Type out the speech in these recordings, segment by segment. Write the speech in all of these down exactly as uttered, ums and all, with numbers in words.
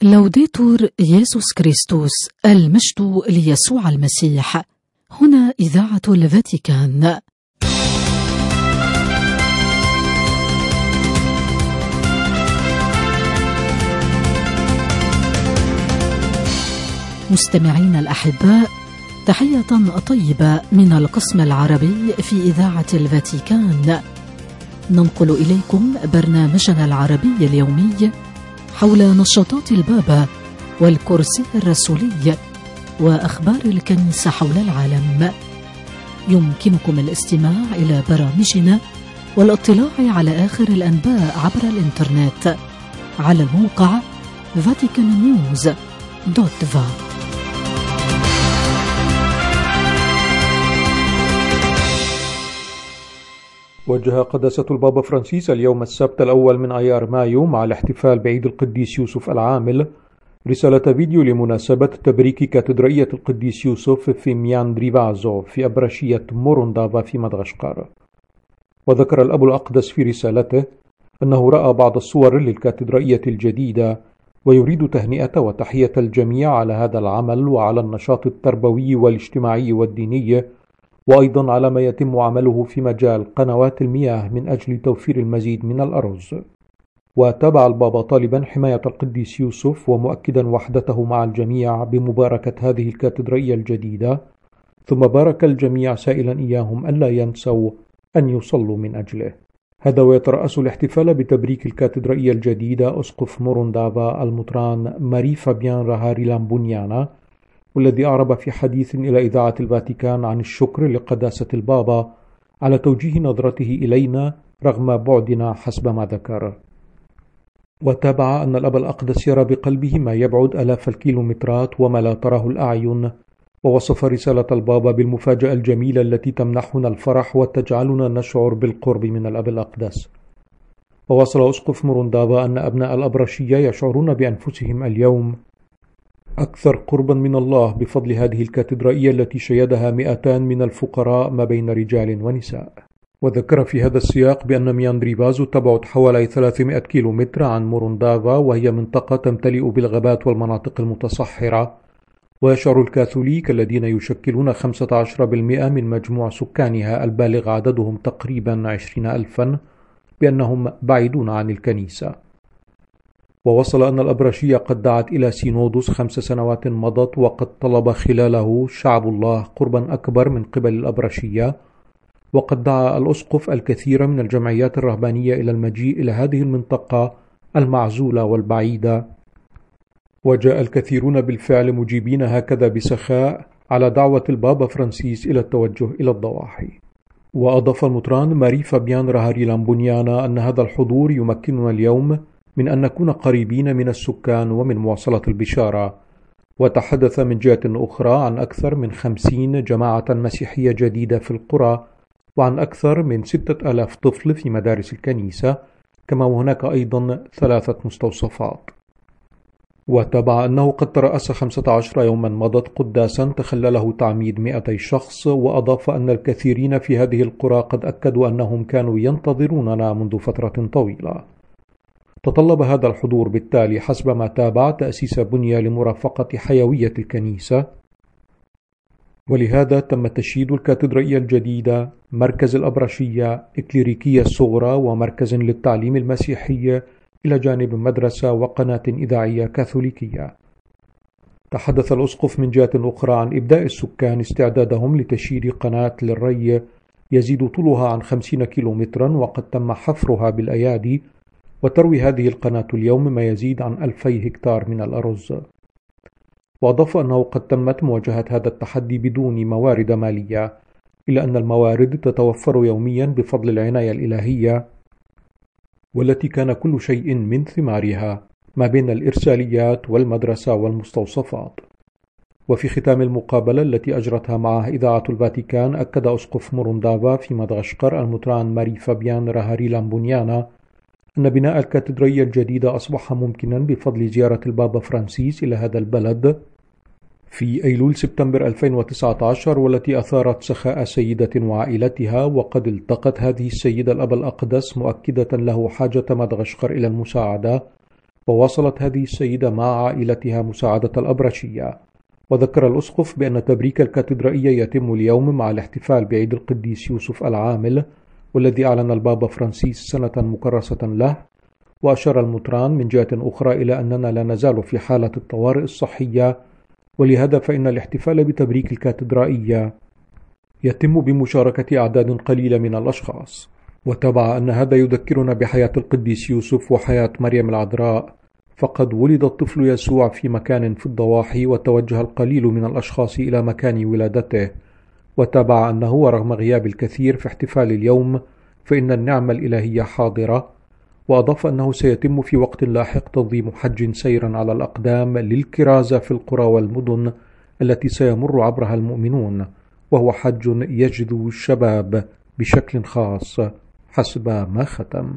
لوديتور يسوع كريستوس، المجد ليسوع المسيح. هنا إذاعة الفاتيكان. مستمعين الأحباء، تحية طيبة من القسم العربي في إذاعة الفاتيكان. ننقل إليكم برنامجنا العربي اليومي حول نشاطات البابا والكرسي الرسولي وأخبار الكنيسة حول العالم. يمكنكم الاستماع إلى برامجنا والاطلاع على آخر الأنباء عبر الإنترنت على الموقع فاتيكان نيوز دوت فا. وجه قداسة البابا فرانسيس اليوم السبت الأول من أيار مايو مع الاحتفال بعيد القديس يوسف العامل رسالة فيديو لمناسبة تبريك كاتدرائية القديس يوسف في مياندريفازو في أبرشية موروندافا في مدغشقر. وذكر الأب الأقدس في رسالته أنه رأى بعض الصور للكاتدرائية الجديدة ويريد تهنئة وتحية الجميع على هذا العمل وعلى النشاط التربوي والاجتماعي والديني، وأيضا على ما يتم عمله في مجال قنوات المياه من أجل توفير المزيد من الأرز. وتابع البابا طالبا حماية القديس يوسف ومؤكدا وحدته مع الجميع بمباركة هذه الكاتدرائية الجديدة، ثم بارك الجميع سائلا إياهم ألا ينسوا أن يصلوا من أجله. هذا ويترأس الاحتفال بتبريك الكاتدرائية الجديدة أسقف موروندافا المطران ماري فابيان راهاري لامبونيانا، والذي أعرب في حديث إلى إذاعة الفاتيكان عن الشكر لقداسة البابا على توجيه نظرته إلينا رغم بعدنا حسب ما ذكر. وتابع أن الأب الأقدس يرى بقلبه ما يبعد آلاف الكيلومترات وما لا تراه الأعين، ووصف رسالة البابا بالمفاجأة الجميلة التي تمنحنا الفرح وتجعلنا نشعر بالقرب من الأب الأقدس. وواصل أسقف موروندافا أن أبناء الأبرشية يشعرون بأنفسهم اليوم أكثر قربا من الله بفضل هذه الكاتدرائية التي شيدها مئتان من الفقراء ما بين رجال ونساء. وذكر في هذا السياق بأن مياندريفازو تبعد حوالي ثلاثمائة كيلومتر عن موروندافا، وهي منطقة تمتلئ بالغابات والمناطق المتصحرة، ويشعر الكاثوليك الذين يشكلون خمسة عشر بالمئة من مجموع سكانها البالغ عددهم تقريبا عشرين ألفا بأنهم بعيدون عن الكنيسة. ووصل أن الأبرشية قد دعت إلى سينودوس خمس سنوات مضت، وقد طلب خلاله شعب الله قربا أكبر من قبل الأبرشية، وقد دعا الأسقف الكثير من الجمعيات الرهبانية إلى المجيء إلى هذه المنطقة المعزولة والبعيدة، وجاء الكثيرون بالفعل مجيبين هكذا بسخاء على دعوة البابا فرانسيس إلى التوجه إلى الضواحي. وأضاف المطران ماري فابيان راهاري لامبونيانا أن هذا الحضور يمكننا اليوم من أن نكون قريبين من السكان ومن مواصلة البشارة. وتحدث من جهة أخرى عن أكثر من خمسين جماعة مسيحية جديدة في القرى، وعن أكثر من ستة آلاف طفل في مدارس الكنيسة، كما وهناك أيضا ثلاثة مستوصفات. وتابع أنه قد ترأس خمسة عشر يوما مضت قداسا تخلله تعميد مئتي شخص، وأضاف أن الكثيرين في هذه القرى قد أكدوا أنهم كانوا ينتظروننا منذ فترة طويلة. تطلب هذا الحضور بالتالي حسب ما تابع تأسيس بنية لمرافقة حيوية الكنيسة، ولهذا تم تشييد الكاتدرائية الجديدة مركز الأبرشية إكليريكية الصغرى ومركز للتعليم المسيحي إلى جانب مدرسة وقناة إذاعية كاثوليكية. تحدث الأسقف من جهة أخرى عن إبداء السكان استعدادهم لتشييد قناة للري يزيد طولها عن خمسين كيلومترا، وقد تم حفرها بالأيادي، وتروي هذه القناة اليوم ما يزيد عن ألفي هكتار من الأرز. وأضاف أنه قد تمت مواجهة هذا التحدي بدون موارد مالية، إلا أن الموارد تتوفر يوميا بفضل العناية الإلهية، والتي كان كل شيء من ثمارها ما بين الإرساليات والمدرسة والمستوصفات. وفي ختام المقابلة التي أجرتها معه إذاعة الفاتيكان، أكد أسقف موروندافا في مدغشقر المطران ماري فابيان راهاري لامبونيانا أن بناء الكاتدرائية الجديدة أصبح ممكنا بفضل زيارة البابا فرانسيس إلى هذا البلد في أيلول سبتمبر ألفين وتسعة عشر، والتي أثارت سخاء سيدة وعائلتها. وقد التقت هذه السيدة الأب الأقدس مؤكدة له حاجة مدغشقر إلى المساعدة، وواصلت هذه السيدة مع عائلتها مساعدة الأبرشية. وذكر الأسقف بأن تبريك الكاتدرائية يتم اليوم مع الاحتفال بعيد القديس يوسف العامل، والذي أعلن البابا فرانسيس سنة مكرسة له. وأشار المطران من جهة أخرى إلى أننا لا نزال في حالة الطوارئ الصحية، ولهذا فإن الاحتفال بتبريك الكاتدرائية يتم بمشاركة أعداد قليلة من الأشخاص. وتبع أن هذا يذكرنا بحياة القديس يوسف وحياة مريم العذراء، فقد ولد الطفل يسوع في مكان في الضواحي، وتوجه القليل من الأشخاص إلى مكان ولادته. وتبع أنه ورغم غياب الكثير في احتفال اليوم فإن النعمة الإلهية حاضرة. وأضاف أنه سيتم في وقت لاحق تنظيم حج سيرا على الأقدام للكرازة في القرى والمدن التي سيمر عبرها المؤمنون، وهو حج يجذب الشباب بشكل خاص حسب ما ختم.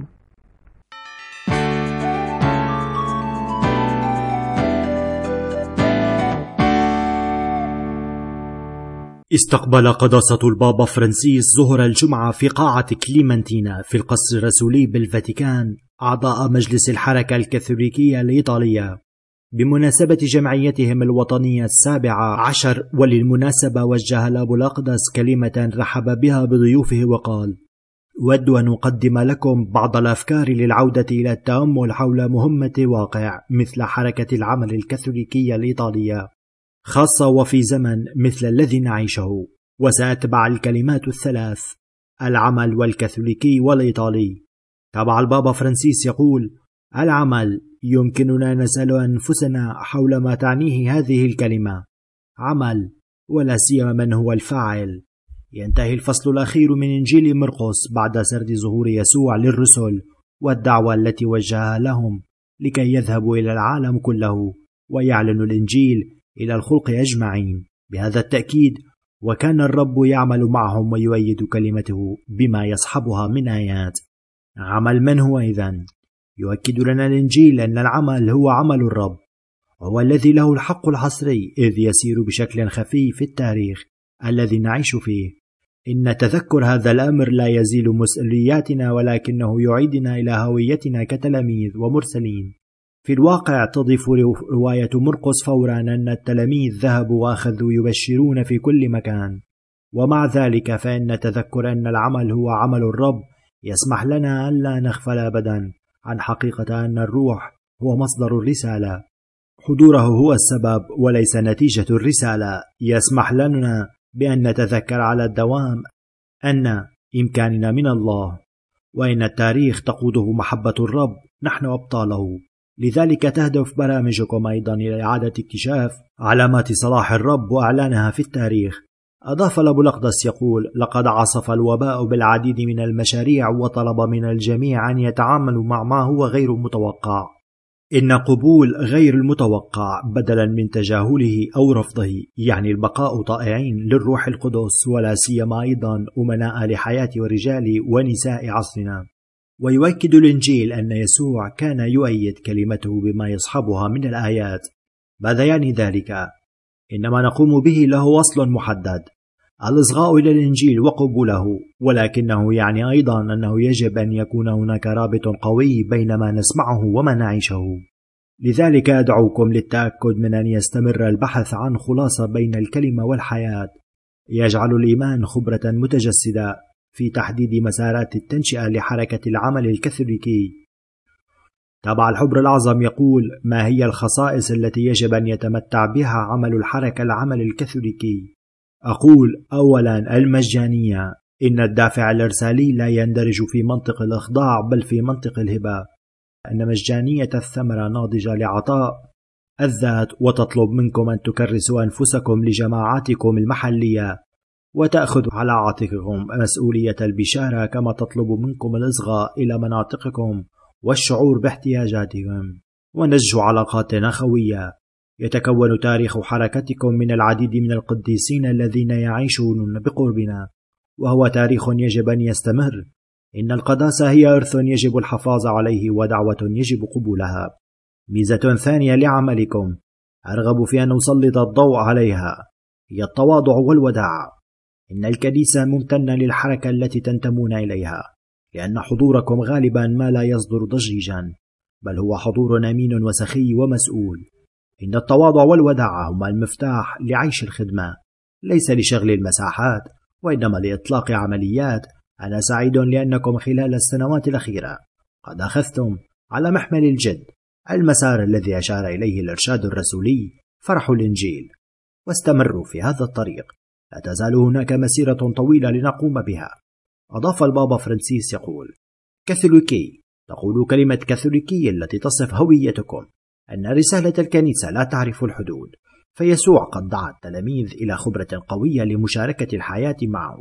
استقبل قداسة البابا فرانسيس ظهر الجمعة في قاعة كليمنتينا في القصر الرسولي بالفاتيكان أعضاء مجلس الحركة الكاثوليكية الإيطالية بمناسبة جمعيتهم الوطنية السابعة عشر. وللمناسبة وجه الأب الأقدس كلمة رحب بها بضيوفه وقال: أود أن أقدم لكم بعض الأفكار للعودة إلى التأمل حول مهمة واقع مثل حركة العمل الكاثوليكية الإيطالية، خاصة وفي زمن مثل الذي نعيشه. وسأتبع الكلمات الثلاث: العمل والكاثوليكي والإيطالي. تبع البابا فرانسيس يقول: العمل، يمكننا نسأل أنفسنا حول ما تعنيه هذه الكلمة عمل، ولا سيما من هو الفاعل. ينتهي الفصل الأخير من إنجيل مرقس بعد سرد ظهور يسوع للرسل والدعوة التي وجهها لهم لكي يذهبوا إلى العالم كله ويعلنوا الإنجيل إلى الخلق أجمعين. بهذا التأكيد وكان الرب يعمل معهم ويؤيد كلمته بما يصحبها من آيات. عمل من هو إذن؟ يؤكد لنا الإنجيل أن العمل هو عمل الرب، وهو الذي له الحق الحصري إذ يسير بشكل خفي في التاريخ الذي نعيش فيه. إن تذكر هذا الأمر لا يزيل مسؤولياتنا، ولكنه يعيدنا إلى هويتنا كتلاميذ ومرسلين. في الواقع تضيف رواية مرقس فورا أن التلاميذ ذهبوا وأخذوا يبشرون في كل مكان، ومع ذلك فإن تذكر أن العمل هو عمل الرب يسمح لنا أن لا نغفل أبدا عن حقيقة أن الروح هو مصدر الرسالة. حضوره هو السبب وليس نتيجة الرسالة. يسمح لنا بأن نتذكر على الدوام أن إمكاننا من الله، وإن التاريخ تقوده محبة الرب، نحن أبطاله. لذلك تهدف برامجكم أيضا إلى إعادة اكتشاف علامات صلاح الرب وإعلانها في التاريخ. أضاف الأب الأقدس يقول: لقد عصف الوباء بالعديد من المشاريع، وطلب من الجميع أن يتعاملوا مع ما هو غير متوقع. إن قبول غير المتوقع بدلا من تجاهله أو رفضه يعني البقاء طائعين للروح القدس، ولا سيما أيضا أمناء لحياة ورجال ونساء عصرنا. ويؤكد الإنجيل أن يسوع كان يؤيد كلمته بما يصحبها من الآيات. ماذا يعني ذلك؟ إنما نقوم به له وصل محدد، الإصغاء إلى الإنجيل وقبوله، ولكنه يعني أيضا أنه يجب أن يكون هناك رابط قوي بين ما نسمعه وما نعيشه. لذلك أدعوكم للتأكد من أن يستمر البحث عن خلاصة بين الكلمة والحياة، يجعل الإيمان خبرة متجسدة في تحديد مسارات التنشئة لحركة العمل الكاثوليكي. تبع الحبر الأعظم يقول: ما هي الخصائص التي يجب أن يتمتع بها عمل الحركة العمل الكاثوليكي؟ أقول: أولا المجانية. إن الدافع الإرسالي لا يندرج في منطق الإخضاع بل في منطق الهبة. أن مجانية الثمرة ناضجة لعطاء الذات، وتطلب منكم أن تكرسوا أنفسكم لجماعاتكم المحلية وتأخذوا على عاتقكم مسؤولية البشارة، كما تطلب منكم الإصغاء إلى مناطقكم والشعور باحتياجاتهم ونسج علاقات أخوية. يتكون تاريخ حركتكم من العديد من القديسين الذين يعيشون بقربنا، وهو تاريخ يجب أن يستمر. إن القداسة هي إرث يجب الحفاظ عليه ودعوة يجب قبولها. ميزة ثانية لعملكم أرغب في أن أسلط الضوء عليها هي التواضع والوداع. إن الكنيسة ممتنة للحركة التي تنتمون إليها، لأن حضوركم غالبا ما لا يصدر ضجيجا، بل هو حضور أمين وسخي ومسؤول. إن التواضع والوداعة هما المفتاح لعيش الخدمة، ليس لشغل المساحات وإنما لإطلاق عمليات. أنا سعيد لأنكم خلال السنوات الأخيرة قد أخذتم على محمل الجد المسار الذي أشار إليه الإرشاد الرسولي فرح الإنجيل، واستمروا في هذا الطريق. لا تزال هناك مسيرة طويلة لنقوم بها. أضاف البابا فرانسيس يقول: كاثوليكي، تقول كلمة كاثوليكي التي تصف هويتكم أن رسالة الكنيسة لا تعرف الحدود، فيسوع قد دعا التلاميذ إلى خبرة قوية لمشاركة الحياة معه،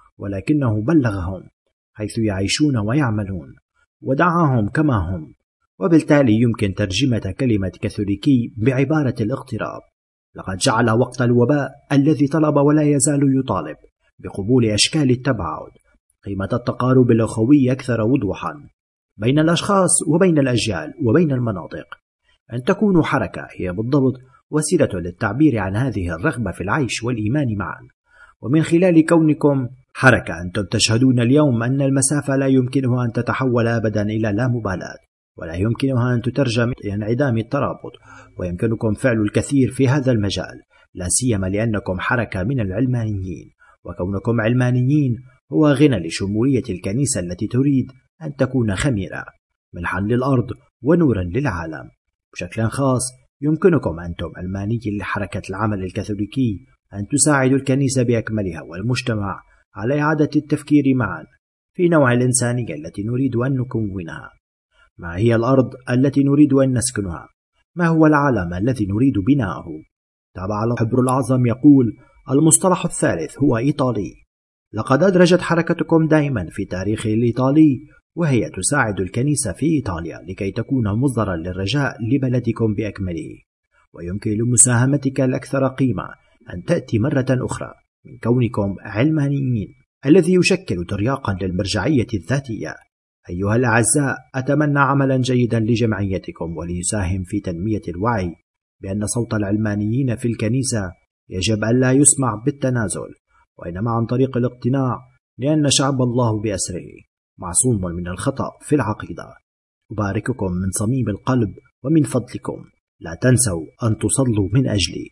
ولكنه بلغهم حيث يعيشون ويعملون ودعاهم كما هم. وبالتالي يمكن ترجمة كلمة كاثوليكي بعبارة الاغتراب. لقد جعل وقت الوباء الذي طلب ولا يزال يطالب بقبول أشكال التباعد قيمة التقارب الأخوي أكثر وضوحا بين الأشخاص وبين الأجيال وبين المناطق. أن تكونوا حركة هي بالضبط وسيلة للتعبير عن هذه الرغبة في العيش والإيمان معا. ومن خلال كونكم حركة أنتم تشهدون اليوم أن المسافة لا يمكنها أن تتحول أبدا إلى لا مبالاة، ولا يمكنها أن تترجم إلى انعدام الترابط، ويمكنكم فعل الكثير في هذا المجال، لا سيما لأنكم حركة من العلمانيين. وكونكم علمانيين هو غنى لشمولية الكنيسة التي تريد أن تكون خميرة، ملحا للأرض ونورا للعالم. بشكل خاص يمكنكم أنتم علماني لحركة العمل الكاثوليكي أن تساعدوا الكنيسة بأكملها والمجتمع على إعادة التفكير معا في نوع الإنسانية التي نريد أن نكونها. ما هي الأرض التي نريد أن نسكنها؟ ما هو العالم الذي نريد بناءه؟ تابع الحبر الأعظم يقول: المصطلح الثالث هو إيطالي. لقد أدرجت حركتكم دائما في تاريخ الإيطالي، وهي تساعد الكنيسة في إيطاليا لكي تكون مصدرا للرجاء لبلدكم بأكمله. ويمكن لمساهمتك الأكثر قيمة أن تأتي مرة أخرى من كونكم علمانيين، الذي يشكل ترياقا للمرجعية الذاتية. أيها الأعزاء، أتمنى عملا جيدا لجمعيتكم وليساهم في تنمية الوعي بأن صوت العلمانيين في الكنيسة يجب أن لا يسمع بالتنازل، وإنما عن طريق الاقتناع، لأن شعب الله بأسره معصوم من الخطأ في العقيدة. أبارككم من صميم القلب، ومن فضلكم لا تنسوا أن تصلوا من أجلي.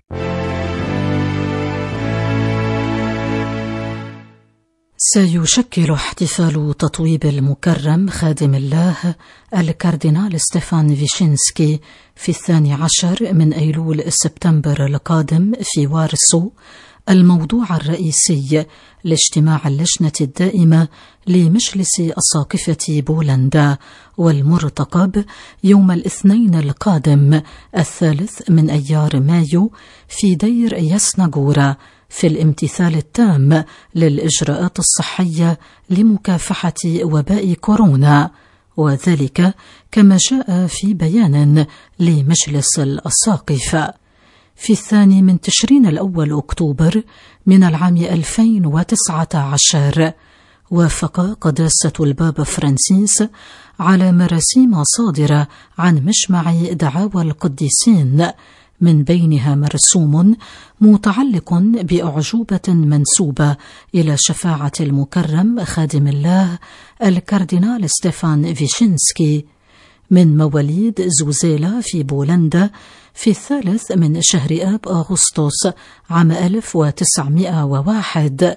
سيشكل احتفال تطويب المكرم خادم الله الكاردينال ستيفان فيشينسكي في الثاني عشر من أيلول سبتمبر القادم في وارسو الموضوع الرئيسي لاجتماع اللجنة الدائمة لمجلس أساقفة بولندا، والمرتقب يوم الاثنين القادم الثالث من أيار مايو في دير يسنغورا، في الامتثال التام للإجراءات الصحية لمكافحة وباء كورونا، وذلك كما جاء في بيان لمجلس الأساقفة. في الثاني من تشرين الأول أكتوبر من العام ألفين وتسعة عشر وافق قداسة البابا فرانسيس على مراسيم صادرة عن مجمع دعاوى القديسين، من بينها مرسوم متعلق بأعجوبة منسوبة إلى شفاعة المكرم خادم الله الكاردينال ستيفان فيشينسكي من مواليد زوزيلا في بولندا في الثالث من شهر آب أغسطس عام ألف وتسعمائة وواحد،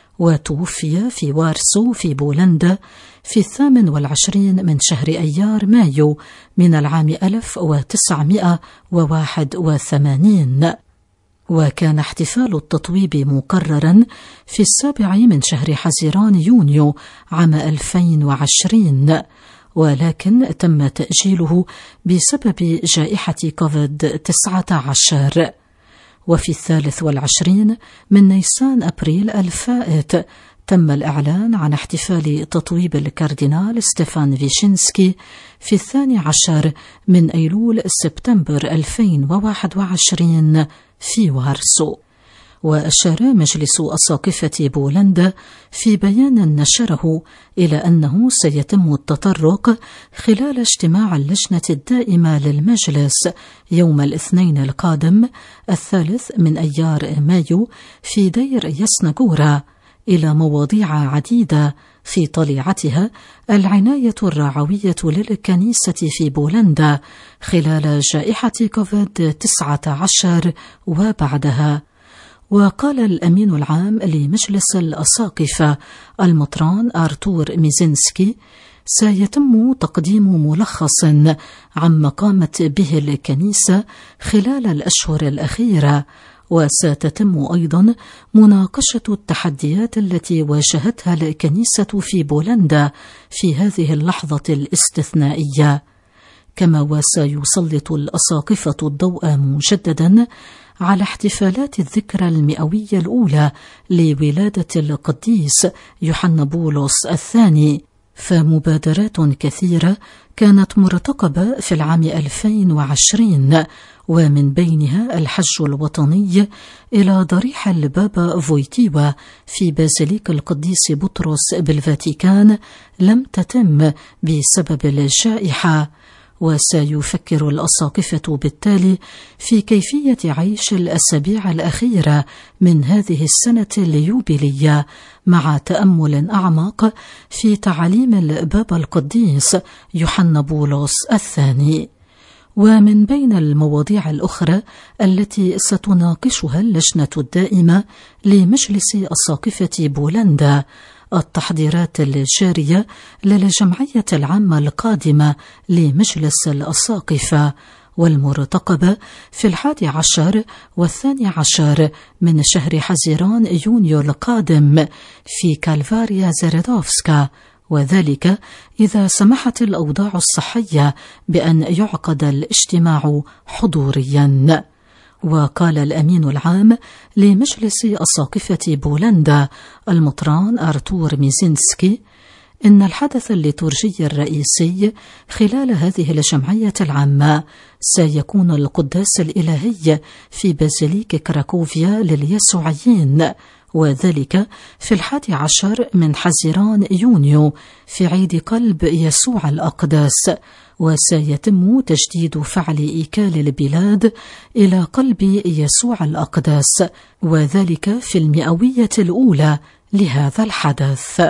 وتوفي في وارسو في بولندا في الثامن والعشرين من شهر أيار مايو من العام ألف وتسعمائة وواحد وثمانين. وكان احتفال التطويب مقررا في السابع من شهر حزيران يونيو عام ألفين وعشرين، ولكن تم تأجيله بسبب جائحة كوفيد تسعة عشر. وفي الثالث والعشرين من نيسان أبريل الفائت تم الإعلان عن احتفال تطويب الكاردينال ستيفان فيشينسكي في الثاني عشر من أيلول سبتمبر ألفين وواحد وعشرين في وارسو. وأشار مجلس أساقفة بولندا في بيان نشره إلى أنه سيتم التطرق خلال اجتماع اللجنة الدائمة للمجلس يوم الاثنين القادم الثالث من أيار مايو في دير يسنغورا إلى مواضيع عديدة في طليعتها العناية الرعوية للكنيسة في بولندا خلال جائحة كوفيد تسعة عشر وبعدها. وقال الأمين العام لمجلس الأساقفة المطران أرتور ميزينسكي: سيتم تقديم ملخص عما قامت به الكنيسة خلال الأشهر الأخيرة، وستتم أيضا مناقشة التحديات التي واجهتها الكنيسة في بولندا في هذه اللحظة الاستثنائية. كما وسيسلط الأساقفة الضوء مجددا على احتفالات الذكرى المئوية الأولى لولادة القديس يوحنا بولس الثاني، فمبادرات كثيرة كانت مرتقبة في العام ألفين وعشرين، ومن بينها الحج الوطني إلى ضريح البابا فويتيوا في بازيليك القديس بطرس بالفاتيكان لم تتم بسبب الجائحة. وسيفكر الأساقفة بالتالي في كيفية عيش الأسابيع الأخيرة من هذه السنة اليوبيلية مع تأمل أعمق في تعاليم البابا القديس يوحنا بولس الثاني. ومن بين المواضيع الأخرى التي ستناقشها اللجنة الدائمة لمجلس أساقفة بولندا التحضيرات الجارية للجمعية العامة القادمة لمجلس الأساقفة، والمرتقبة في الحادي عشر والثاني عشر من شهر حزيران يونيو القادم في كالفاريا زيردوفسكا، وذلك إذا سمحت الأوضاع الصحية بأن يعقد الاجتماع حضوريا. وقال الأمين العام لمجلس أساقفة بولندا المطران أرتور ميزينسكي إن الحدث الليتورجي الرئيسي خلال هذه الجمعية العامة سيكون القداس الإلهي في بازيليك كراكوفيا لليسوعيين، وذلك في الحادي عشر من حزيران يونيو في عيد قلب يسوع الأقدس، وسيتم تجديد فعل إيكال البلاد إلى قلب يسوع الأقدس، وذلك في المئوية الأولى لهذا الحدث.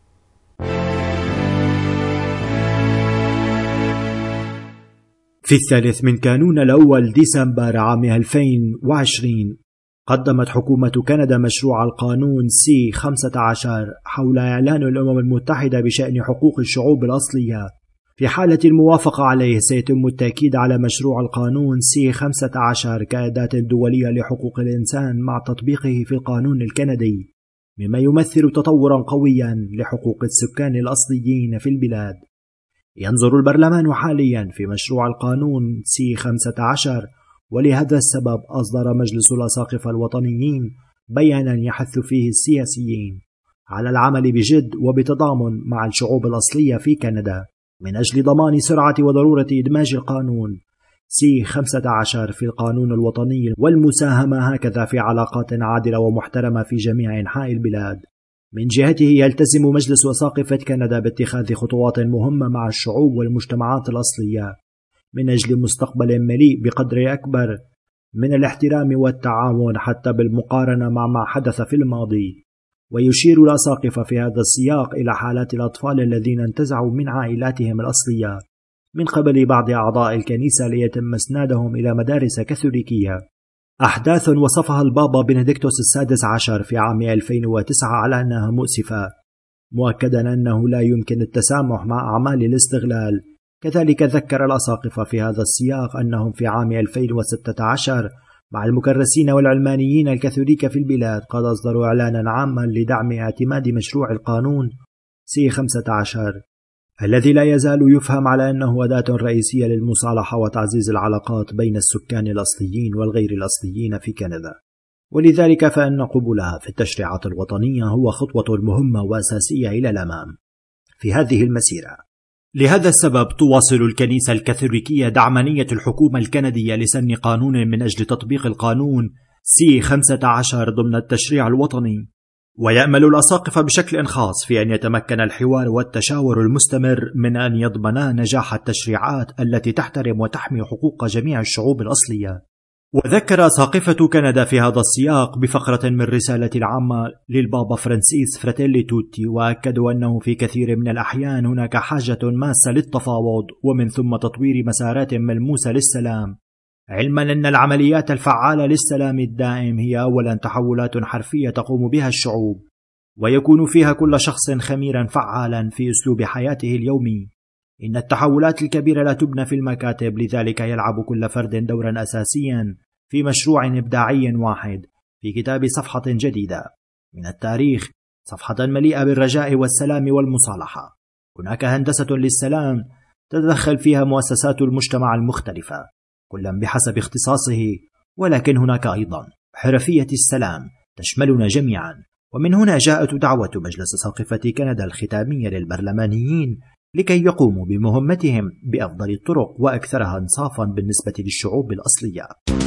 في الثالث من كانون الأول ديسمبر عام ألفين وعشرين قدمت حكومة كندا مشروع القانون سي خمسة عشر حول إعلان الأمم المتحدة بشأن حقوق الشعوب الأصلية. في حالة الموافقة عليه سيتم التأكيد على مشروع القانون سي خمسة عشر كأداة دولية لحقوق الإنسان مع تطبيقه في القانون الكندي، مما يمثل تطورا قويا لحقوق السكان الأصليين في البلاد. ينظر البرلمان حاليا في مشروع القانون سي خمسة عشر، ولهذا السبب أصدر مجلس الأساقفة الوطنيين بيانا يحث فيه السياسيين على العمل بجد وبتضامن مع الشعوب الأصلية في كندا من أجل ضمان سرعة وضرورة إدماج القانون سي خمسة عشر في القانون الوطني والمساهمة هكذا في علاقات عادلة ومحترمة في جميع أنحاء البلاد. من جهته يلتزم مجلس أساقفة كندا باتخاذ خطوات مهمة مع الشعوب والمجتمعات الأصلية من أجل مستقبل مليء بقدر أكبر من الاحترام والتعاون حتى بالمقارنة مع ما حدث في الماضي. ويشير الأساقفة في هذا السياق إلى حالات الأطفال الذين انتزعوا من عائلاتهم الأصلية من قبل بعض أعضاء الكنيسة ليتم إسنادهم إلى مدارس كاثوليكية، أحداث وصفها البابا بنديكتوس السادس عشر في عام ألفين وتسعة على أنها مؤسفة، مؤكدا أنه لا يمكن التسامح مع أعمال الاستغلال. كذلك ذكر الأساقفة في هذا السياق أنهم في عام ألفين وستة عشر مع المكرسين والعلمانيين الكاثوليك في البلاد قد أصدروا إعلانا عاما لدعم اعتماد مشروع القانون سي خمسة عشر الذي لا يزال يفهم على أنه أداة رئيسية للمصالحة وتعزيز العلاقات بين السكان الأصليين والغير الأصليين في كندا. ولذلك فإن قبولها في التشريعات الوطنية هو خطوة مهمة وأساسية إلى الأمام في هذه المسيرة. لهذا السبب تواصل الكنيسة الكاثوليكية دعم نية الحكومة الكندية لسن قانون من أجل تطبيق القانون سي خمسة عشر ضمن التشريع الوطني. ويأمل الأساقفة بشكل خاص في أن يتمكن الحوار والتشاور المستمر من أن يضمنا نجاح التشريعات التي تحترم وتحمي حقوق جميع الشعوب الأصلية وذكر ساقفة كندا في هذا السياق بفقرة من رسالة العامة للبابا فرانسيس فراتيلي توتي، وأكدوا أنه في كثير من الأحيان هناك حاجة ماسة للتفاوض ومن ثم تطوير مسارات ملموسة للسلام، علما أن العمليات الفعالة للسلام الدائم هي أولا تحولات حرفية تقوم بها الشعوب، ويكون فيها كل شخص خميرا فعالا في أسلوب حياته اليومي. إن التحولات الكبيرة لا تبنى في المكاتب، لذلك يلعب كل فرد دورا أساسيا في مشروع إبداعي واحد في كتاب صفحة جديدة من التاريخ، صفحة مليئة بالرجاء والسلام والمصالحة. هناك هندسة للسلام تتدخل فيها مؤسسات المجتمع المختلفة كلا بحسب اختصاصه، ولكن هناك أيضا حرفية السلام تشملنا جميعا. ومن هنا جاءت دعوة مجلس ساقفة كندا الختامية للبرلمانيين لكي يقوموا بمهمتهم بأفضل الطرق وأكثرها إنصافا بالنسبة للشعوب الأصلية.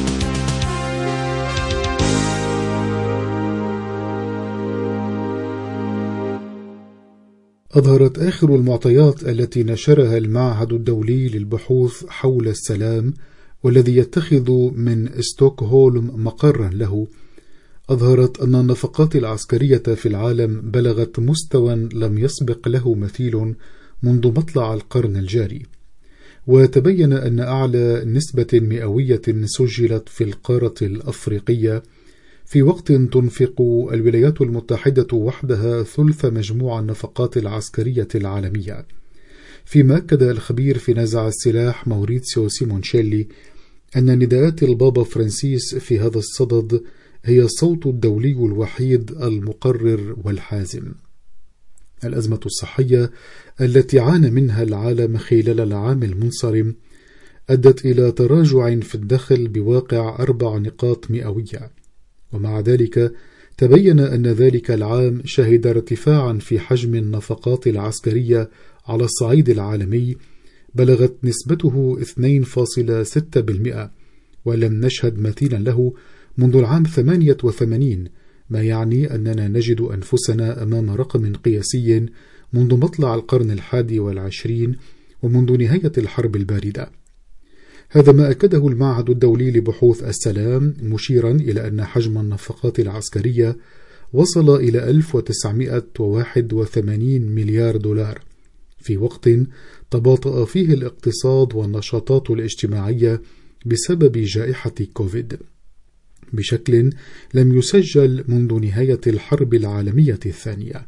أظهرت آخر المعطيات التي نشرها المعهد الدولي للبحوث حول السلام، والذي يتخذ من ستوكهولم مقرا له، أظهرت أن النفقات العسكرية في العالم بلغت مستوى لم يسبق له مثيل منذ مطلع القرن الجاري. وتبين أن أعلى نسبة مئوية سجلت في القارة الأفريقية، في وقت تنفق الولايات المتحدة وحدها ثلث مجموع النفقات العسكرية العالمية. فيما أكد الخبير في نزع السلاح موريتسيو سيمونشيلي أن نداءات البابا فرانسيس في هذا الصدد هي الصوت الدولي الوحيد المقرر والحازم. الأزمة الصحية التي عانى منها العالم خلال العام المنصرم أدت إلى تراجع في الدخل بواقع أربع نقاط مئوية، ومع ذلك تبين أن ذلك العام شهد ارتفاعا في حجم النفقات العسكرية على الصعيد العالمي بلغت نسبته اثنين فاصلة ستة بالمئة، ولم نشهد مثيلا له منذ العام ثمانية وثمانين، ما يعني أننا نجد أنفسنا أمام رقم قياسي منذ مطلع القرن الحادي والعشرين ومنذ نهاية الحرب الباردة. هذا ما أكده المعهد الدولي لبحوث السلام، مشيرا إلى أن حجم النفقات العسكرية وصل إلى ألف وتسعمئة وواحد وثمانين مليار دولار، في وقت تباطأ فيه الاقتصاد والنشاطات الاجتماعية بسبب جائحة كوفيد بشكل لم يسجل منذ نهاية الحرب العالمية الثانية.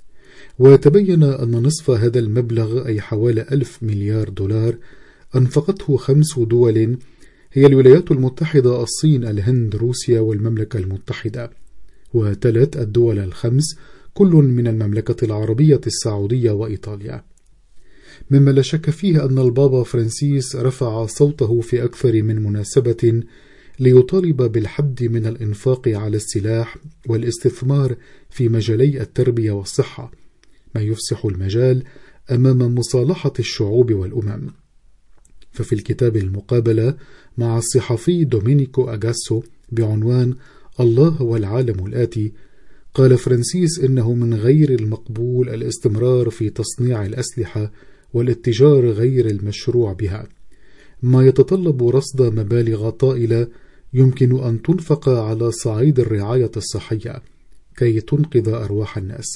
وتبين أن نصف هذا المبلغ، أي حوالي ألف مليار دولار، أنفقته خمس دول هي الولايات المتحدة، الصين، الهند، روسيا والمملكة المتحدة، وتلت الدول الخمس كل من المملكة العربية السعودية وإيطاليا. مما لا شك فيه أن البابا فرانسيس رفع صوته في أكثر من مناسبة ليطالب بالحد من الإنفاق على السلاح والاستثمار في مجالي التربية والصحة، ما يفسح المجال أمام مصالحة الشعوب والأمم. ففي الكتاب المقابلة مع الصحفي دومينيكو أغاسو بعنوان الله والعالم الآتي، قال فرانسيس إنه من غير المقبول الاستمرار في تصنيع الأسلحة والاتجار غير المشروع بها، ما يتطلب رصد مبالغ طائلة يمكن أن تنفق على صعيد الرعاية الصحية كي تنقذ أرواح الناس.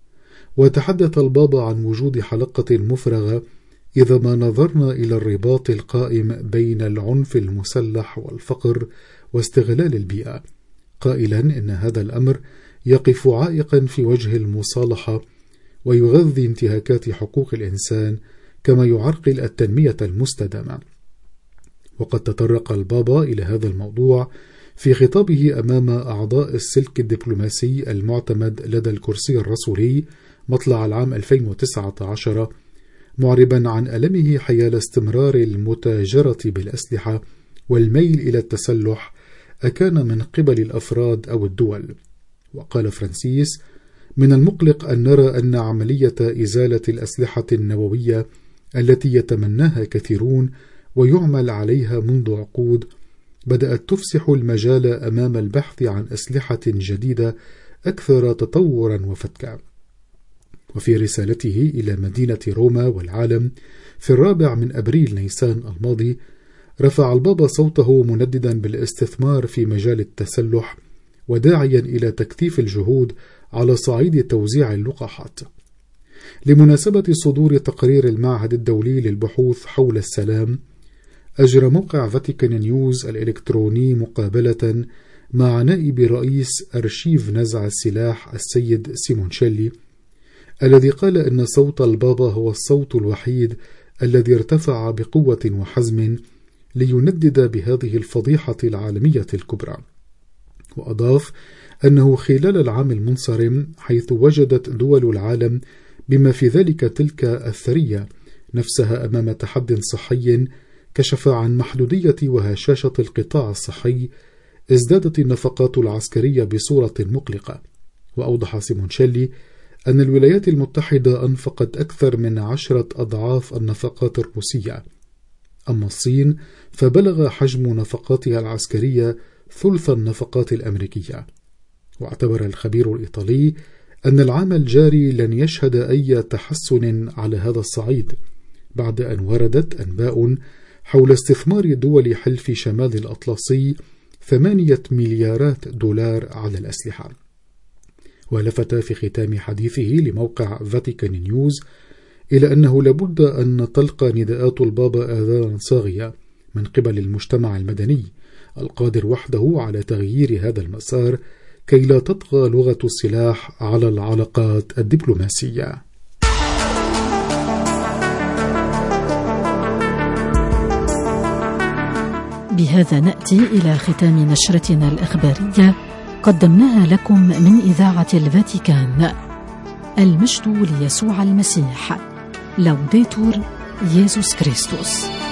وتحدث البابا عن وجود حلقة مفرغة إذا ما نظرنا إلى الرباط القائم بين العنف المسلح والفقر واستغلال البيئة، قائلا إن هذا الأمر يقف عائقا في وجه المصالحة ويغذي انتهاكات حقوق الإنسان كما يعرقل التنمية المستدامة. وقد تطرق البابا إلى هذا الموضوع في خطابه أمام أعضاء السلك الدبلوماسي المعتمد لدى الكرسي الرسولي مطلع العام ألفين وتسعة عشر، معربا عن ألمه حيال استمرار المتاجرة بالأسلحة والميل إلى التسلح أكان من قبل الأفراد أو الدول. وقال فرانسيس: من المقلق أن نرى أن عملية إزالة الأسلحة النووية التي يتمناها كثيرون ويعمل عليها منذ عقود بدأت تفسح المجال أمام البحث عن أسلحة جديدة أكثر تطورا وفتكا. وفي رسالته إلى مدينة روما والعالم في الرابع من أبريل نيسان الماضي، رفع البابا صوته منددا بالاستثمار في مجال التسلح وداعيا إلى تكثيف الجهود على صعيد توزيع اللقاحات. لمناسبة صدور تقرير المعهد الدولي للبحوث حول السلام، أجرى موقع فاتيكان نيوز الإلكتروني مقابلة مع نائب رئيس أرشيف نزع السلاح السيد سيمونشيلي، الذي قال إن صوت البابا هو الصوت الوحيد الذي ارتفع بقوة وحزم ليندد بهذه الفضيحة العالمية الكبرى. وأضاف أنه خلال العام المنصرم، حيث وجدت دول العالم بما في ذلك تلك الثرية نفسها أمام تحد صحي كشف عن محدودية وهشاشة القطاع الصحي، ازدادت النفقات العسكرية بصورة مقلقة. وأوضح سيمونشيلي أن الولايات المتحدة أنفقت أكثر من عشرة أضعاف النفقات الروسية، أما الصين فبلغ حجم نفقاتها العسكرية ثلث النفقات الأمريكية. واعتبر الخبير الإيطالي أن العام الجاري لن يشهد أي تحسن على هذا الصعيد، بعد أن وردت أنباء حول استثمار دول حلف شمال الأطلسي ثمانية مليارات دولار على الأسلحة. ولفت في ختام حديثه لموقع فاتيكان نيوز إلى أنه لابد أن تلقى نداءات البابا آذانا صاغية من قبل المجتمع المدني القادر وحده على تغيير هذا المسار كي لا تطغى لغة السلاح على العلاقات الدبلوماسية. بهذا نأتي إلى ختام نشرتنا الإخبارية قدمناها لكم من إذاعة الفاتيكان. المجد ليسوع المسيح. لوديتور يسوع كريستوس.